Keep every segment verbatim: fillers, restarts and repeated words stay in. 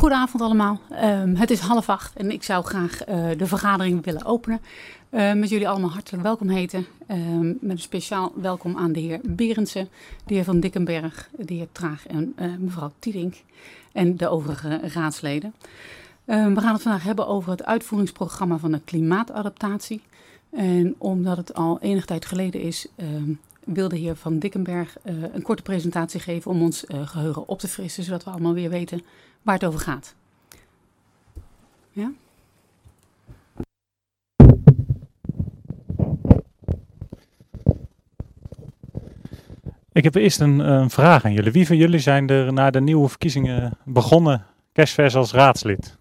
Goedenavond allemaal. Um, het is half acht en ik zou graag uh, de vergadering willen openen. Uh, met jullie allemaal hartelijk welkom heten. Um, met een speciaal welkom aan de heer Berendsen, de heer Van Dickenberg, de heer Traag en uh, mevrouw Tiedink en de overige raadsleden. Um, we gaan het vandaag hebben over het uitvoeringsprogramma van de klimaatadaptatie. En omdat het al enige tijd geleden is, um, wil de heer Van Dickenberg uh, een korte presentatie geven om ons uh, geheugen op te frissen, zodat we allemaal weer weten waar het over gaat. Ja? Ik heb eerst een, een vraag aan jullie. Wie van jullie zijn er na de nieuwe verkiezingen begonnen, kerstvers als raadslid?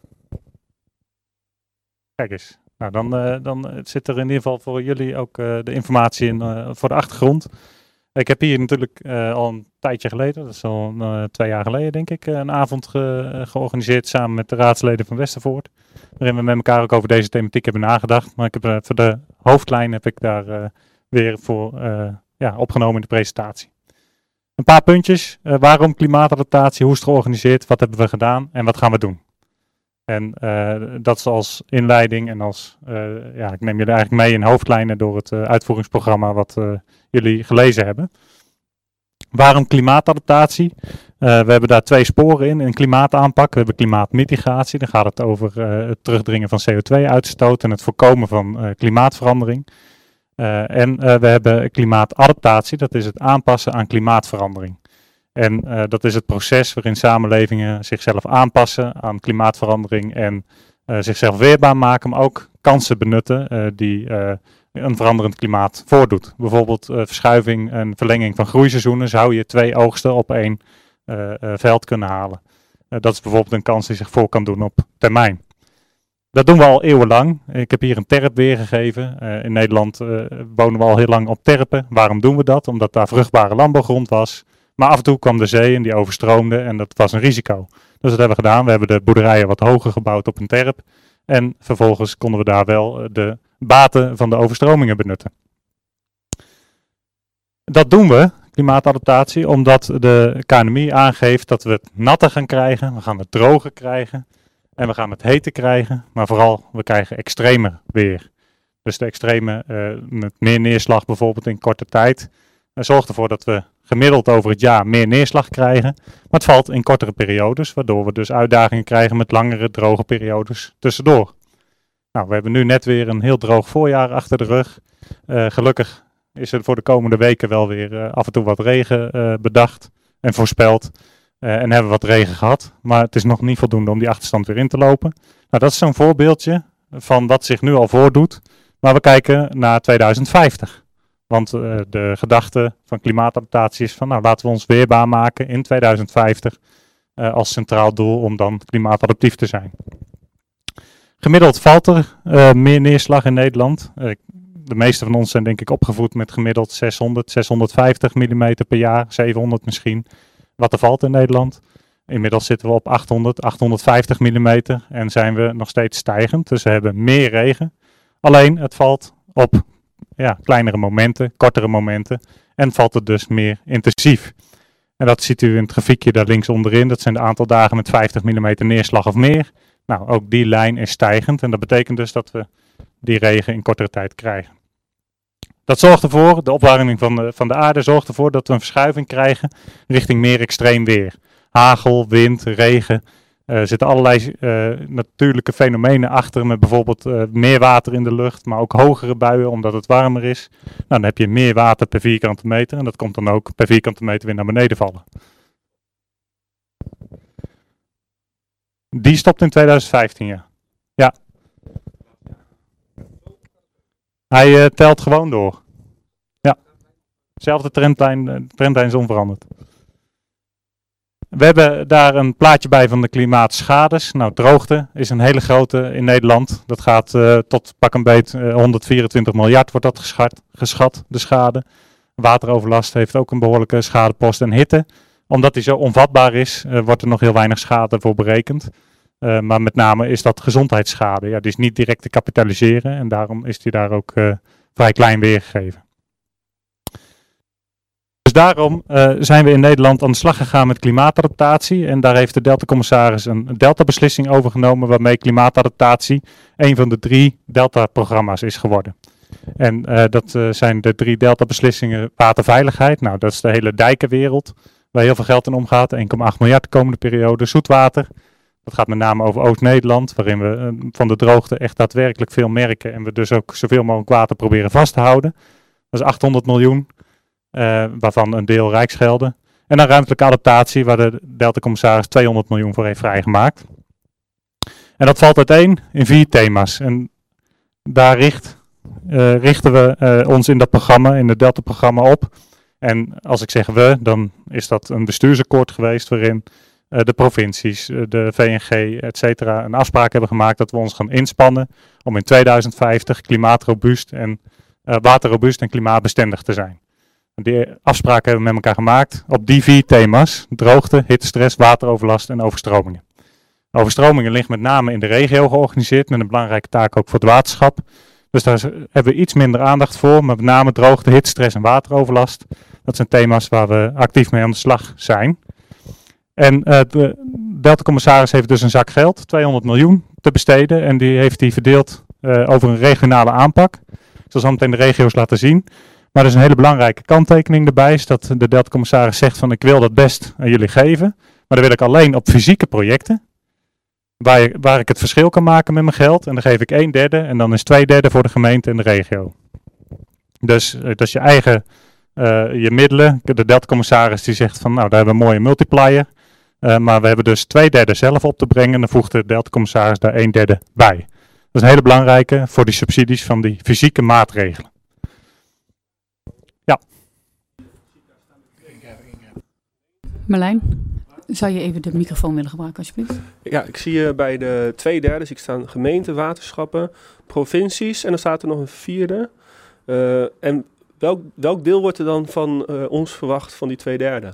Kijk eens. Nou, dan, uh, dan zit er in ieder geval voor jullie ook uh, de informatie in uh, voor de achtergrond. Ik heb hier natuurlijk uh, al een tijdje geleden, dat is al uh, twee jaar geleden denk ik, uh, een avond ge, uh, georganiseerd samen met de raadsleden van Westervoort. Waarin we met elkaar ook over deze thematiek hebben nagedacht. Maar ik heb, uh, voor de hoofdlijn heb ik daar uh, weer voor uh, ja, opgenomen in de presentatie. Een paar puntjes. Uh, waarom klimaatadaptatie? Hoe is het georganiseerd? Wat hebben we gedaan? En wat gaan we doen? En uh, dat is als inleiding en als, uh, ja, ik neem jullie eigenlijk mee in hoofdlijnen door het uh, uitvoeringsprogramma wat uh, jullie gelezen hebben. Waarom klimaatadaptatie? Uh, we hebben daar twee sporen in. Een klimaataanpak, we hebben klimaatmitigatie. Dan gaat het over uh, het terugdringen van C O twee uitstoot en het voorkomen van uh, klimaatverandering. Uh, en uh, we hebben klimaatadaptatie, dat is het aanpassen aan klimaatverandering. En uh, dat is het proces waarin samenlevingen zichzelf aanpassen aan klimaatverandering en uh, zichzelf weerbaar maken, maar ook kansen benutten uh, die uh, een veranderend klimaat voordoet. Bijvoorbeeld uh, verschuiving en verlenging van groeiseizoenen. Zou je twee oogsten op één uh, uh, veld kunnen halen. Uh, dat is bijvoorbeeld een kans die zich voor kan doen op termijn. Dat doen we al eeuwenlang. Ik heb hier een terp weergegeven. Uh, in Nederland uh, wonen we al heel lang op terpen. Waarom doen we dat? Omdat daar vruchtbare landbouwgrond was. Maar af en toe kwam de zee en die overstroomde en dat was een risico. Dus dat hebben we gedaan. We hebben de boerderijen wat hoger gebouwd op een terp. En vervolgens konden we daar wel de baten van de overstromingen benutten. Dat doen we, klimaatadaptatie, omdat de K N M I aangeeft dat we het natter gaan krijgen. We gaan het droger krijgen. En we gaan het heter krijgen. Maar vooral, we krijgen extremer weer. Dus de extreme, uh, met meer neerslag bijvoorbeeld in korte tijd. Dat zorgt ervoor dat we gemiddeld over het jaar meer neerslag krijgen. Maar het valt in kortere periodes, waardoor we dus uitdagingen krijgen met langere droge periodes tussendoor. Nou, we hebben nu net weer een heel droog voorjaar achter de rug. Uh, gelukkig is er voor de komende weken wel weer uh, af en toe wat regen uh, bedacht en voorspeld. Uh, en hebben we wat regen gehad, maar het is nog niet voldoende om die achterstand weer in te lopen. Nou, dat is zo'n voorbeeldje van wat zich nu al voordoet. Maar we kijken naar tweeduizend vijftig. Want uh, de gedachte van klimaatadaptatie is van, nou, laten we ons weerbaar maken in tweeduizend vijftig uh, als centraal doel om dan klimaatadaptief te zijn. Gemiddeld valt er uh, meer neerslag in Nederland. Uh, de meeste van ons zijn denk ik opgevoed met gemiddeld zeshonderd, zeshonderdvijftig millimeter per jaar, zevenhonderd misschien, wat er valt in Nederland. Inmiddels zitten we op achthonderd, achthonderdvijftig millimeter en zijn we nog steeds stijgend. Dus we hebben meer regen. Alleen het valt op ja, kleinere momenten, kortere momenten en valt het dus meer intensief. En dat ziet u in het grafiekje daar links onderin. Dat zijn de aantal dagen met vijftig millimeter neerslag of meer. Nou, ook die lijn is stijgend en dat betekent dus dat we die regen in kortere tijd krijgen. Dat zorgt ervoor, de opwarming van de, van de aarde zorgt ervoor dat we een verschuiving krijgen richting meer extreem weer. Hagel, wind, regen. Er uh, zitten allerlei uh, natuurlijke fenomenen achter met bijvoorbeeld uh, meer water in de lucht, maar ook hogere buien omdat het warmer is. Nou, dan heb je meer water per vierkante meter en dat komt dan ook per vierkante meter weer naar beneden vallen. Die stopt in tweeduizend vijftien, ja. Ja. Hij uh, telt gewoon door. Ja. Zelfde trendlijn, uh, trendlijn is onveranderd. We hebben daar een plaatje bij van de klimaatschades. Nou, droogte is een hele grote in Nederland. Dat gaat uh, tot pak een beet uh, honderdvierentwintig miljard wordt dat geschat, geschat, de schade. Wateroverlast heeft ook een behoorlijke schadepost. En hitte, omdat die zo onvatbaar is, uh, wordt er nog heel weinig schade voor berekend. Uh, maar met name is dat gezondheidsschade. Ja, die is niet direct te kapitaliseren en daarom is die daar ook uh, vrij klein weergegeven. Dus daarom uh, zijn we in Nederland aan de slag gegaan met klimaatadaptatie. En daar heeft de Delta-commissaris een Delta-beslissing overgenomen, waarmee klimaatadaptatie een van de drie Delta-programma's is geworden. En uh, dat uh, zijn de drie Delta-beslissingen waterveiligheid. Nou, dat is de hele dijkenwereld, waar heel veel geld in omgaat. één komma acht miljard de komende periode. Zoetwater, dat gaat met name over Oost-Nederland, waarin we uh, van de droogte echt daadwerkelijk veel merken. En we dus ook zoveel mogelijk water proberen vast te houden. Dat is achthonderd miljoen. Uh, waarvan een deel rijksgelden. En dan ruimtelijke adaptatie, waar de Delta-commissaris tweehonderd miljoen voor heeft vrijgemaakt. En dat valt uiteen in vier thema's. En daar richt, uh, richten we uh, ons in dat programma, in het Delta-programma op. En als ik zeg we, dan is dat een bestuursakkoord geweest waarin uh, de provincies, uh, de V N G, et cetera, een afspraak hebben gemaakt dat we ons gaan inspannen om in tweeduizend vijftig klimaatrobuust en uh, waterrobuust en klimaatbestendig te zijn. Die afspraken hebben we met elkaar gemaakt op die vier thema's: droogte, hittestress, wateroverlast en overstromingen. Overstromingen ligt met name in de regio georganiseerd, met een belangrijke taak ook voor het waterschap. Dus daar hebben we iets minder aandacht voor, maar met name droogte, hittestress en wateroverlast. Dat zijn thema's waar we actief mee aan de slag zijn. En uh, de Delta-commissaris heeft dus een zak geld, tweehonderd miljoen, te besteden. En die heeft hij verdeeld uh, over een regionale aanpak. Ik zal zo meteen de regio's laten zien. Maar er is een hele belangrijke kanttekening erbij, is dat de Delta-commissaris zegt van ik wil dat best aan jullie geven, maar dan wil ik alleen op fysieke projecten, waar, je, waar ik het verschil kan maken met mijn geld. En dan geef ik een derde en dan is twee derde voor de gemeente en de regio. Dus dat is je eigen, uh, je middelen. De Delta-commissaris die zegt van nou daar hebben we een mooie multiplier, uh, maar we hebben dus twee derde zelf op te brengen en dan voegt de Delta-commissaris daar een derde bij. Dat is een hele belangrijke voor die subsidies van die fysieke maatregelen. Ja. Marlijn, zou je even de microfoon willen gebruiken alsjeblieft? Ja, ik zie uh, bij de twee derde, ik staan gemeenten, waterschappen, provincies en dan staat er nog een vierde. Uh, en welk, welk deel wordt er dan van uh, ons verwacht van die twee derde?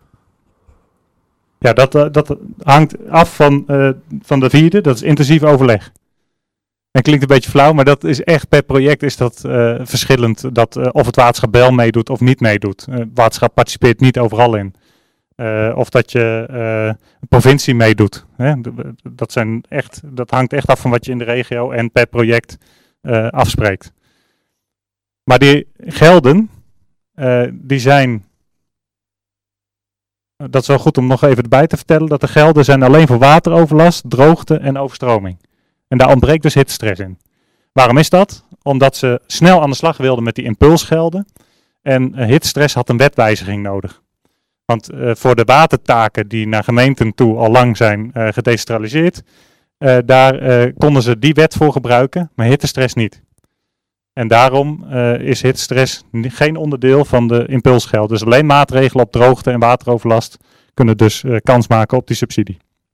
Ja, dat, uh, dat hangt af van, uh, van de vierde, dat is intensief overleg. En klinkt een beetje flauw, maar dat is echt per project is dat uh, verschillend. Dat, uh, of het waterschap wel meedoet of niet meedoet. Uh, het waterschap participeert niet overal in. Uh, of dat je uh, een provincie meedoet. Hè? Dat, zijn echt, dat hangt echt af van wat je in de regio en per project uh, afspreekt. Maar die gelden, uh, die zijn... Dat is wel goed om nog even erbij te vertellen. Dat de gelden zijn alleen voor wateroverlast, droogte en overstroming. En daar ontbreekt dus hittestress in. Waarom is dat? Omdat ze snel aan de slag wilden met die impulsgelden. En uh, hittestress had een wetwijziging nodig. Want uh, voor de watertaken die naar gemeenten toe al lang zijn uh, gedecentraliseerd, uh, daar uh, konden ze die wet voor gebruiken, maar hittestress niet. En daarom uh, is hittestress geen onderdeel van de impulsgeld. Dus alleen maatregelen op droogte en wateroverlast kunnen dus uh, kans maken op die subsidie.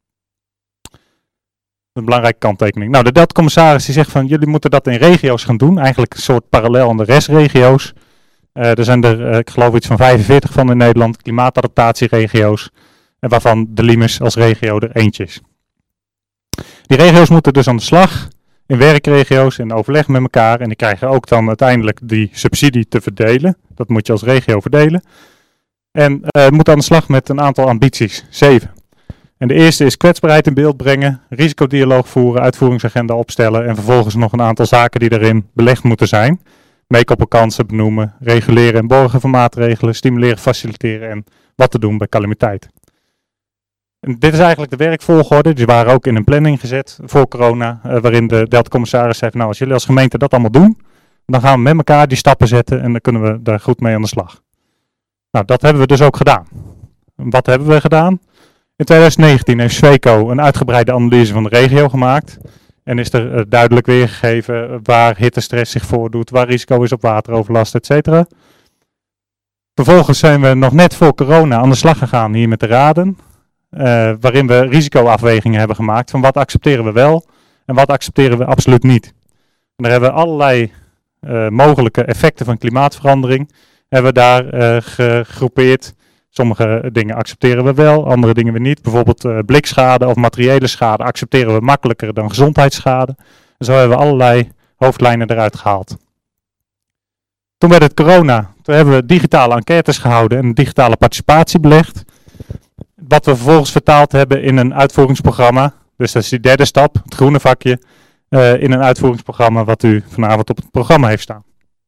Een belangrijke kanttekening. Nou, de Delta-commissaris die zegt van jullie moeten dat in regio's gaan doen. Eigenlijk een soort parallel aan de restregio's. Uh, er zijn er, uh, ik geloof iets van vijfenveertig van in Nederland, klimaatadaptatieregio's. En waarvan de Limes als regio er eentje is. Die regio's moeten dus aan de slag in werkregio's in overleg met elkaar. En die krijgen ook dan uiteindelijk die subsidie te verdelen. Dat moet je als regio verdelen. En uh, moeten aan de slag met een aantal ambities. Zeven. En de eerste is kwetsbaarheid in beeld brengen, risicodialoog voeren, uitvoeringsagenda opstellen en vervolgens nog een aantal zaken die daarin belegd moeten zijn. Meekoppelkansen benoemen, reguleren en borgen van maatregelen, stimuleren, faciliteren en wat te doen bij calamiteit. En dit is eigenlijk de werkvolgorde, die waren ook in een planning gezet voor corona, uh, waarin de Delta-commissaris zei van nou als jullie als gemeente dat allemaal doen, dan gaan we met elkaar die stappen zetten en dan kunnen we daar goed mee aan de slag. Nou, dat hebben we dus ook gedaan. Wat hebben we gedaan? In twintig negentien heeft Sweco een uitgebreide analyse van de regio gemaakt. En is er uh, duidelijk weergegeven waar hittestress zich voordoet, waar risico is op wateroverlast, et cetera. Vervolgens zijn we nog net voor corona aan de slag gegaan hier met de raden. Uh, waarin we risicoafwegingen hebben gemaakt van wat accepteren we wel en wat accepteren we absoluut niet. En daar hebben we allerlei uh, mogelijke effecten van klimaatverandering hebben we daar uh, gegroepeerd. Sommige dingen accepteren we wel, andere dingen we niet. Bijvoorbeeld uh, blikschade of materiële schade accepteren we makkelijker dan gezondheidsschade. En zo hebben we allerlei hoofdlijnen eruit gehaald. Toen werd het corona. Toen hebben we digitale enquêtes gehouden en digitale participatie belegd. Wat we vervolgens vertaald hebben in een uitvoeringsprogramma. Dus dat is die derde stap, het groene vakje. Uh, in een uitvoeringsprogramma wat u vanavond op het programma heeft staan.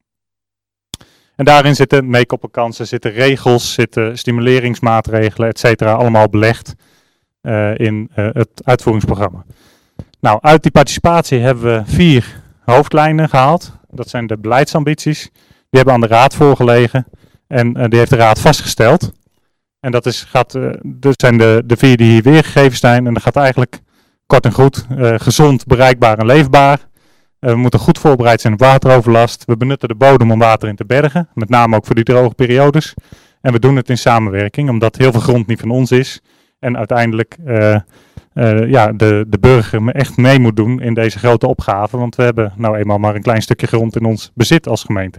En daarin zitten meekoppelkansen, zitten regels, zitten stimuleringsmaatregelen, et cetera. Allemaal belegd uh, in uh, het uitvoeringsprogramma. Nou, uit die participatie hebben we vier hoofdlijnen gehaald. Dat zijn de beleidsambities. Die hebben aan de raad voorgelegen en uh, die heeft de raad vastgesteld. En dat is, gaat, uh, dat zijn de, de vier die hier weergegeven zijn. En dat gaat eigenlijk kort en goed, uh, gezond, bereikbaar en leefbaar. Uh, we moeten goed voorbereid zijn op wateroverlast. We benutten de bodem om water in te bergen. Met name ook voor die droge periodes. En we doen het in samenwerking, omdat heel veel grond niet van ons is. En uiteindelijk uh, uh, ja, de, de burger echt mee moet doen in deze grote opgave. Want we hebben nou eenmaal maar een klein stukje grond in ons bezit als gemeente.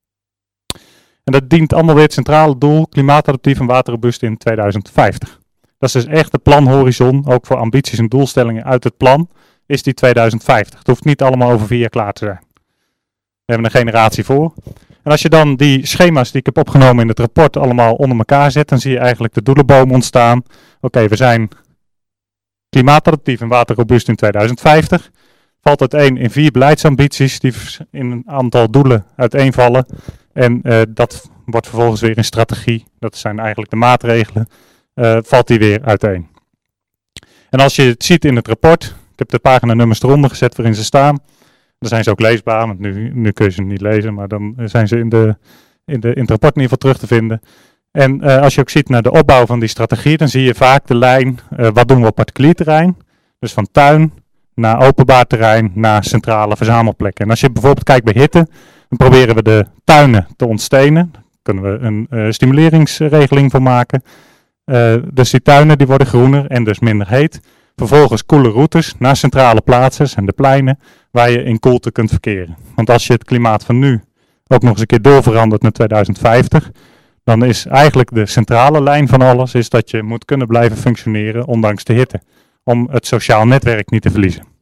En dat dient allemaal weer het centrale doel, klimaatadaptief en waterrobuust in tweeduizend vijftig. Dat is dus echt de planhorizon, ook voor ambities en doelstellingen uit het plan, is die tweeduizend vijftig. Het hoeft niet allemaal over vier jaar klaar te zijn. We hebben een generatie voor. En als je dan die schema's die ik heb opgenomen in het rapport allemaal onder elkaar zet, dan zie je eigenlijk de doelenboom ontstaan. Oké, okay, we zijn klimaatadaptief en waterrobuust in tweeduizend vijftig. Valt uiteen in vier beleidsambities die in een aantal doelen uiteenvallen. En uh, dat wordt vervolgens weer een strategie. Dat zijn eigenlijk de maatregelen. Uh, valt die weer uiteen. En als je het ziet in het rapport, ik heb de paginanummers eronder gezet waarin ze staan. Dan zijn ze ook leesbaar, want nu, nu kun je ze niet lezen, maar dan zijn ze in, de, in, de, in het rapport in ieder geval terug te vinden. En uh, als je ook ziet naar de opbouw van die strategie, dan zie je vaak de lijn, uh, wat doen we op particulier terrein? Dus van tuin naar openbaar terrein, naar centrale verzamelplekken. En als je bijvoorbeeld kijkt bij hitte, dan proberen we de tuinen te ontstenen. Daar kunnen we een uh, stimuleringsregeling voor maken. Uh, dus die tuinen die worden groener en dus minder heet. Vervolgens koele routes naar centrale plaatsen en de pleinen waar je in koelte kunt verkeren. Want als je het klimaat van nu ook nog eens een keer doorverandert naar tweeduizend vijftig, dan is eigenlijk de centrale lijn van alles is dat je moet kunnen blijven functioneren ondanks de hitte. Om het sociaal netwerk niet te verliezen.